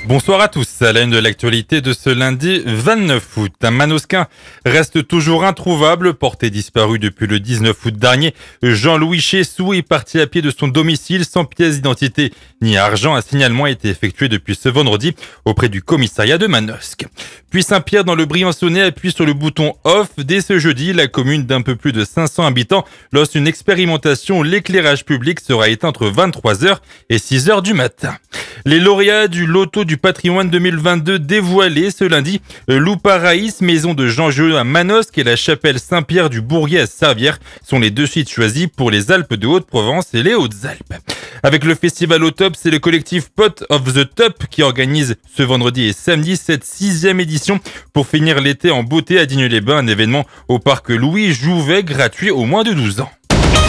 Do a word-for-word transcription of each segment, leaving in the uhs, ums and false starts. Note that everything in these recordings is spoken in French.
Bonsoir à tous. À la une de l'actualité de ce lundi vingt-neuf août, un Manosquin reste toujours introuvable, porté disparu depuis le dix-neuf août dernier. Jean-Louis Chessou est parti à pied de son domicile sans pièce d'identité ni argent. Un signalement a été effectué depuis ce vendredi auprès du commissariat de Manosque. Puis Saint-Pierre dans le Briançonnais appuie sur le bouton off. Dès ce jeudi, la commune d'un peu plus de cinq cents habitants lance une expérimentation où l'éclairage public sera éteint entre vingt-trois heures et six heures du matin. Les lauréats du Loto du patrimoine deux mille vingt-deux dévoilés ce lundi. Loup-Paraïs, maison de Jean Jeu à Manosque et la chapelle Saint-Pierre du Bourrier à Servières sont les deux sites choisis pour les Alpes de Haute-Provence et les Hautes-Alpes. Avec le festival au top, c'est le collectif Pot of the Top qui organise ce vendredi et samedi cette sixième édition pour finir l'été en beauté à Digne-les-Bains, un événement au parc Louis Jouvet gratuit aux moins de douze ans.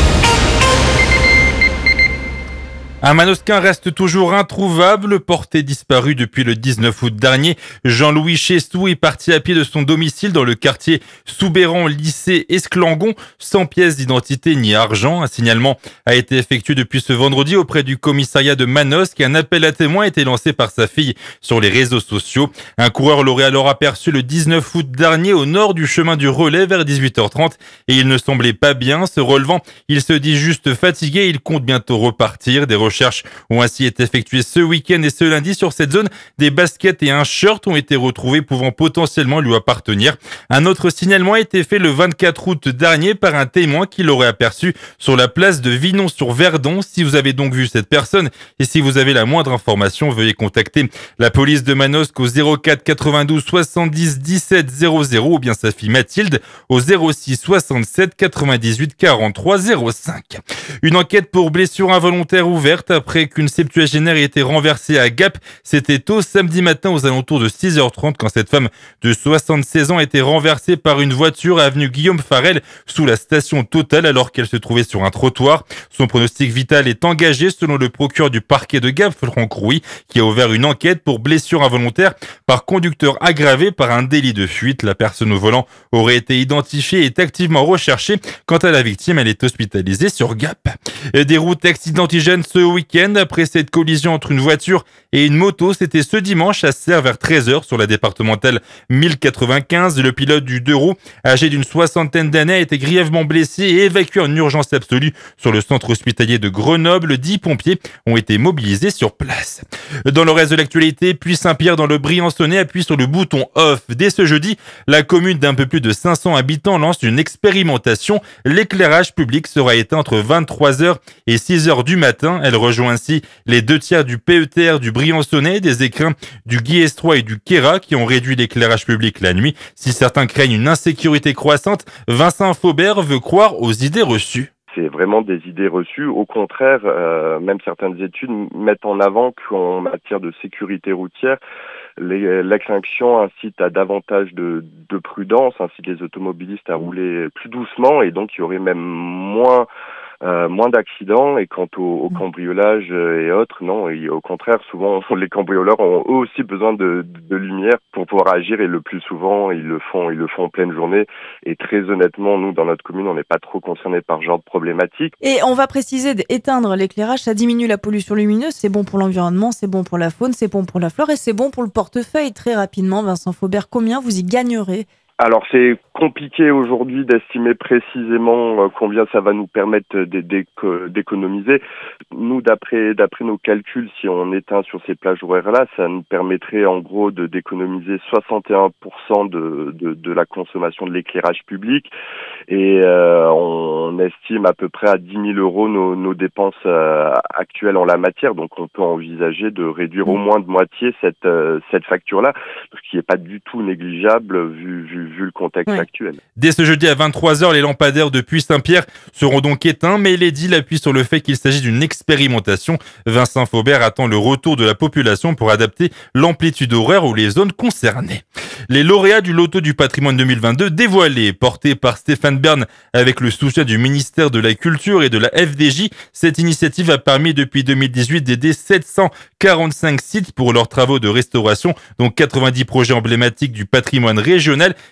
Un Manosquin reste toujours introuvable, porté disparu depuis le dix-neuf août dernier. Jean-Louis Chessou est parti à pied de son domicile dans le quartier Soubéran, lycée Esclangon, sans pièce d'identité ni argent. Un signalement a été effectué depuis ce vendredi auprès du commissariat de Manosque et un appel à témoins a été lancé par sa fille sur les réseaux sociaux. Un coureur l'aurait alors aperçu le dix-neuf août dernier au nord du chemin du Relais vers dix-huit heures trente et il ne semblait pas bien. Se relevant, il se dit juste fatigué et il compte bientôt repartir. Des recherches ont ainsi été effectuées ce week-end et ce lundi sur cette zone. Des baskets et un shirt ont été retrouvés pouvant potentiellement lui appartenir. Un autre signalement a été fait le vingt-quatre août dernier par un témoin qui l'aurait aperçu sur la place de Vinon-sur-Verdon. Si vous avez donc vu cette personne et si vous avez la moindre information, veuillez contacter la police de Manosque au zéro quatre quatre-vingt-douze soixante-dix dix-sept zéro zéro ou bien sa fille Mathilde au zéro six soixante-sept quatre-vingt-dix-huit quarante-trois zéro cinq. Une enquête pour blessure involontaire ouverte après qu'une septuagénaire ait été renversée à Gap. C'était tôt samedi matin aux alentours de six heures trente quand cette femme de soixante-seize ans a été renversée par une voiture avenue Guillaume Farel sous la station Total alors qu'elle se trouvait sur un trottoir. Son pronostic vital est engagé selon le procureur du parquet de Gap, Franck Rouy, qui a ouvert une enquête pour blessure involontaire par conducteur aggravé par un délit de fuite. La personne au volant aurait été identifiée et est activement recherchée. Quant à la victime, elle est hospitalisée sur Gap. Des routes accidentigènes ce week-end après cette collision entre une voiture et une moto. C'était ce dimanche à Serres vers treize heures sur la départementale mille quatre-vingt-quinze. Le pilote du deux roues, âgé d'une soixantaine d'années, a été grièvement blessé et évacué en urgence absolue sur le centre hospitalier de Grenoble. Dix pompiers ont été mobilisés sur place. Dans le reste de l'actualité, puis Saint-Pierre dans le Briançonnais appuie sur le bouton off. Dès ce jeudi, la commune d'un peu plus de cinq cents habitants lance une expérimentation. L'éclairage public sera éteint entre vingt-trois heures et six heures du matin. Elle rejoint ainsi les deux tiers du P E T R du Briançonnais, des écrins du Guillestrois et du Queyras qui ont réduit l'éclairage public la nuit. Si certains craignent une insécurité croissante, Vincent Faubert veut croire aux idées reçues. C'est vraiment des idées reçues. Au contraire, euh, même certaines études mettent en avant qu'en matière de sécurité routière, les, l'extinction incite à davantage de, de prudence, incite les automobilistes à rouler plus doucement et donc il y aurait même moins Euh, moins d'accidents. Et quant au, au cambriolage et autres, non, et au contraire, souvent les cambrioleurs ont eux aussi besoin de, de lumière pour pouvoir agir et le plus souvent ils le font, ils le font en pleine journée. Et très honnêtement, nous dans notre commune, on n'est pas trop concernés par ce genre de problématique. Et on va préciser d'éteindre l'éclairage, ça diminue la pollution lumineuse, c'est bon pour l'environnement, c'est bon pour la faune, c'est bon pour la flore et c'est bon pour le portefeuille. Très rapidement, Vincent Faubert, combien vous y gagnerez ? Alors c'est compliqué aujourd'hui d'estimer précisément combien ça va nous permettre d'économiser. Nous, d'après d'après nos calculs, si on éteint sur ces plages horaires-là, ça nous permettrait en gros de d'économiser soixante et un pour cent de, de, de la consommation de l'éclairage public et euh, on estime à peu près à dix mille euros nos, nos dépenses euh, actuelles en la matière. Donc on peut envisager de réduire au moins de moitié cette, euh, cette facture-là, ce qui n'est pas du tout négligeable vu, vu vu le contexte ouais. actuel. Dès ce jeudi à vingt-trois heures, les lampadaires de Puy-Saint-Pierre seront donc éteints, mais l'édile appuie sur le fait qu'il s'agit d'une expérimentation. Vincent Faubert attend le retour de la population pour adapter l'amplitude horaire aux les zones concernées. Les lauréats du Loto du patrimoine deux mille vingt-deux dévoilés, portés par Stéphane Bern avec le soutien du ministère de la Culture et de la F D J. Cette initiative a permis depuis deux mille dix-huit d'aider sept cent quarante-cinq sites pour leurs travaux de restauration, dont quatre-vingt-dix projets emblématiques du patrimoine régional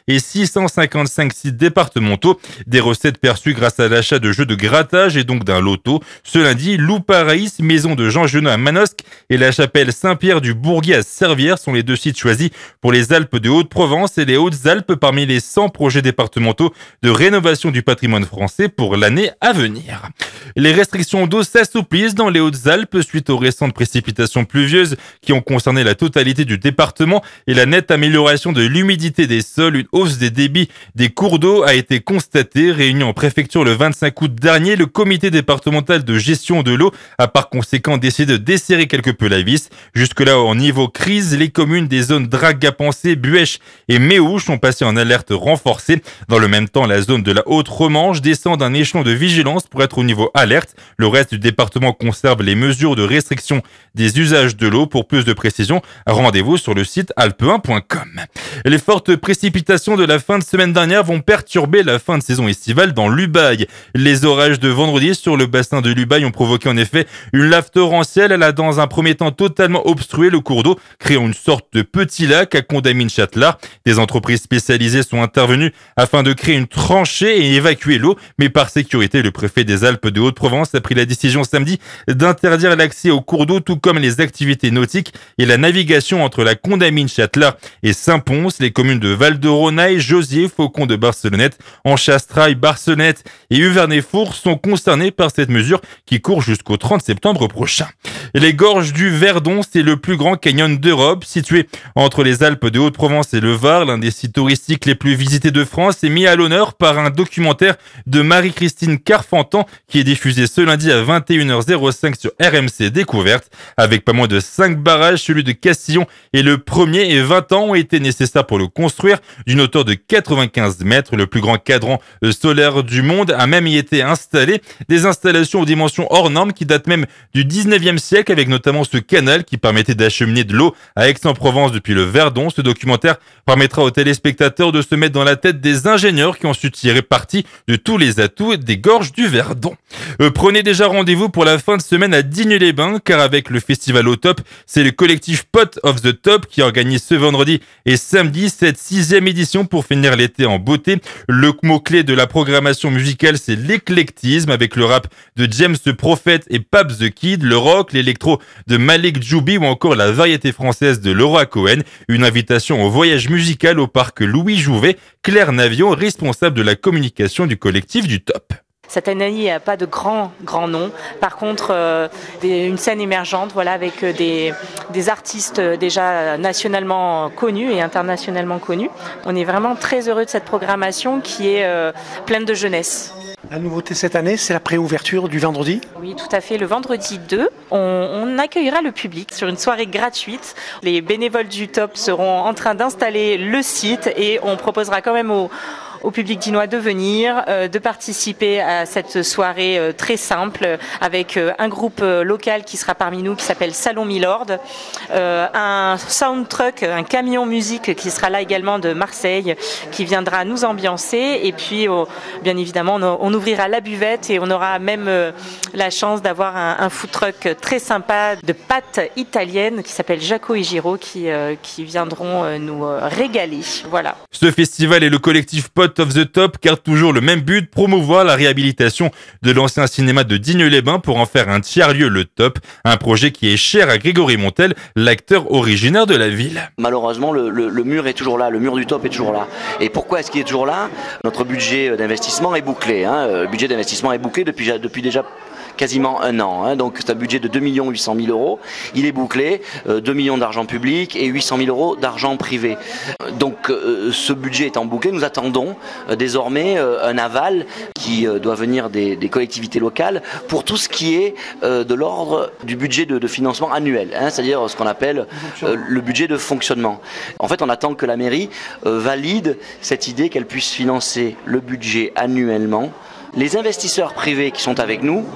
et six cent cinquante-cinq sites départementaux. Des recettes perçues grâce à l'achat de jeux de grattage et donc d'un loto. Ce lundi, Loup Paraïs, maison de Jean Genot à Manosque et la chapelle Saint-Pierre du Bourguier à Servières sont les deux sites choisis pour les Alpes de Haute-Provence et les Hautes-Alpes parmi les cent projets départementaux de rénovation du patrimoine français pour l'année à venir. Les restrictions d'eau s'assouplissent dans les Hautes-Alpes suite aux récentes précipitations pluvieuses qui ont concerné la totalité du département et la nette amélioration de l'humidité des sols. Une hausse des débits des cours d'eau a été constatée. Réunion en préfecture le vingt-cinq août dernier, le comité départemental de gestion de l'eau a par conséquent décidé de desserrer quelque peu la vis. Jusque-là, au niveau crise, les communes des zones Drac-Gapençay, Buèche et Méouche sont passées en alerte renforcée. Dans le même temps, la zone de la Haute-Romanche descend d'un échelon de vigilance pour être au niveau alerte. Le reste du département conserve les mesures de restriction des usages de l'eau. Pour plus de précision, rendez-vous sur le site alpe un point com. Les fortes précipitations de la fin de semaine dernière vont perturber la fin de saison estivale dans l'Ubaye. Les orages de vendredi sur le bassin de l'Ubaye ont provoqué en effet une lave torrentielle. Elle a dans un premier temps totalement obstrué le cours d'eau, créant une sorte de petit lac à Condamine-Châtelard. Des entreprises spécialisées sont intervenues afin de créer une tranchée et évacuer l'eau, mais par sécurité, le préfet des Alpes de Haute-Provence a pris la décision samedi d'interdire l'accès au cours d'eau, tout comme les activités nautiques et la navigation entre la Condamine-Châtelard et Saint-Pons. Les communes de Val-de-Ronaille, Josier, Faucon de Barcelonnette, Enchastraille, Barcelonnette et Uvernay-Four sont concernés par cette mesure qui court jusqu'au trente septembre prochain. Les gorges du Verdon, c'est le plus grand canyon d'Europe, situé entre les Alpes de Haute-Provence et le Var. L'un des sites touristiques les plus visités de France est mis à l'honneur par un documentaire de Marie-Christine Carfentan qui est diffusé ce lundi à vingt et une heures cinq sur R M C Découverte. Avec pas moins de cinq barrages, celui de Castillon est le premier et vingt ans ont été nécessaires pour le construire. D'une hauteur de quatre-vingt-quinze mètres, le plus grand cadran solaire du monde a même y été installé. Des installations aux dimensions hors normes qui datent même du dix-neuvième siècle, avec notamment ce canal qui permettait d'acheminer de l'eau à Aix-en-Provence depuis le Verdon. Ce documentaire permettra aux téléspectateurs de se mettre dans la tête des ingénieurs qui ont su tirer parti de tous les atouts des gorges du Verdon. Euh, prenez déjà rendez-vous pour la fin de semaine à Digne-les-Bains, car avec le festival au top, c'est le collectif Pot of the Top qui organise ce vendredi et samedi cette sixième édition pour finir l'été en beauté. Le mot-clé de la programmation musicale, c'est l'éclectisme, avec le rap de James the Prophet et Paps the Kid, le rock, l'électro de Malik Djoubi ou encore la variété française de Laura Cohen. Une invitation au voyage musical au parc Louis Jouvet. Claire Navion, responsable de la communication du collectif du Top. Cette année, il n'y a pas de grands grands noms. Par contre, euh, des, une scène émergente, voilà, avec des, des artistes déjà nationalement connus et internationalement connus. On est vraiment très heureux de cette programmation qui est euh, pleine de jeunesse. La nouveauté cette année, c'est la préouverture du vendredi. Oui, tout à fait. Le vendredi deux, on, on accueillera le public sur une soirée gratuite. Les bénévoles du Top seront en train d'installer le site et on proposera quand même aux au public dinois de venir, euh, de participer à cette soirée euh, très simple avec euh, un groupe euh, local qui sera parmi nous qui s'appelle Salon Milord, euh, un sound truck, un camion musique qui sera là également de Marseille qui viendra nous ambiancer et puis oh, bien évidemment on, on ouvrira la buvette et on aura même euh, la chance d'avoir un, un food truck très sympa de pâtes italiennes qui s'appelle Jaco et Giro qui, euh, qui viendront euh, nous euh, régaler. Voilà. Ce festival est le collectif Pot of the Top car toujours le même but, promouvoir la réhabilitation de l'ancien cinéma de Digne-les-Bains pour en faire un tiers-lieu le Top, un projet qui est cher à Grégory Montel, l'acteur originaire de la ville. Malheureusement, le, le, le mur est toujours là, le mur du Top est toujours là. Et pourquoi est-ce qu'il est toujours là ? Notre budget d'investissement est bouclé. Hein. Le budget d'investissement est bouclé depuis, depuis déjà quasiment un an, hein. Donc c'est un budget de deux millions huit cent mille euros, il est bouclé, euh, deux millions d'argent public et huit cent mille euros d'argent privé. Donc euh, ce budget étant bouclé, nous attendons euh, désormais euh, un aval qui euh, doit venir des, des collectivités locales pour tout ce qui est euh, de l'ordre du budget de, de financement annuel, hein, c'est-à-dire ce qu'on appelle euh, le budget de fonctionnement. En fait, on attend que la mairie euh, valide cette idée qu'elle puisse financer le budget annuellement. Les investisseurs privés qui sont avec nous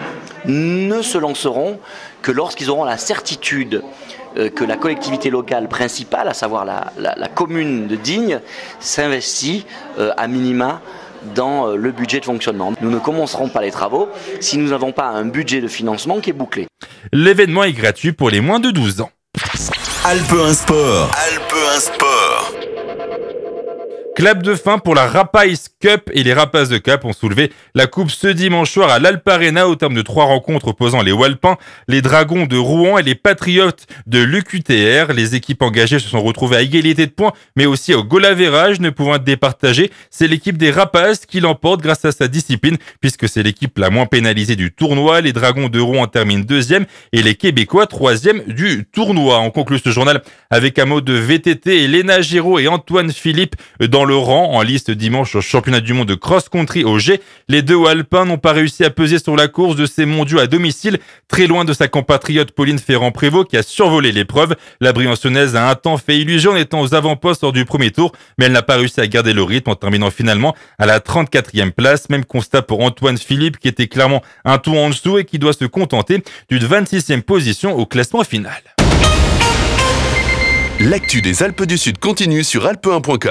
ne se lanceront que lorsqu'ils auront la certitude que la collectivité locale principale, à savoir la, la, la commune de Digne, s'investit euh, à minima dans le budget de fonctionnement. Nous ne commencerons pas les travaux si nous n'avons pas un budget de financement qui est bouclé. L'événement est gratuit pour les moins de douze ans. Alpe un Sport. Alpe un Sport. Clap de fin pour la Rapace Cup et les Rapaces de Cap ont soulevé la coupe ce dimanche soir à l'Alparena au terme de trois rencontres opposant les Walpins, les Dragons de Rouen et les Patriotes de l'U Q T R. Les équipes engagées se sont retrouvées à égalité de points mais aussi au goal average, ne pouvant être départagées. C'est l'équipe des Rapaces qui l'emporte grâce à sa discipline puisque c'est l'équipe la moins pénalisée du tournoi. Les Dragons de Rouen terminent deuxième et les Québécois troisième du tournoi. On conclut ce journal avec un mot de V T T et Léna Giraud et Antoine Philippe dans le rang en liste dimanche au championnat du monde de cross-country au G. Les deux Alpins n'ont pas réussi à peser sur la course de ces mondiaux à domicile, très loin de sa compatriote Pauline Ferrand-Prévot qui a survolé l'épreuve. La Briançonnaise a un temps fait illusion en étant aux avant-postes lors du premier tour, mais elle n'a pas réussi à garder le rythme en terminant finalement à la trente-quatrième place. Même constat pour Antoine Philippe qui était clairement un tour en dessous et qui doit se contenter d'une vingt-sixième position au classement final. L'actu des Alpes du Sud continue sur alpe un point com.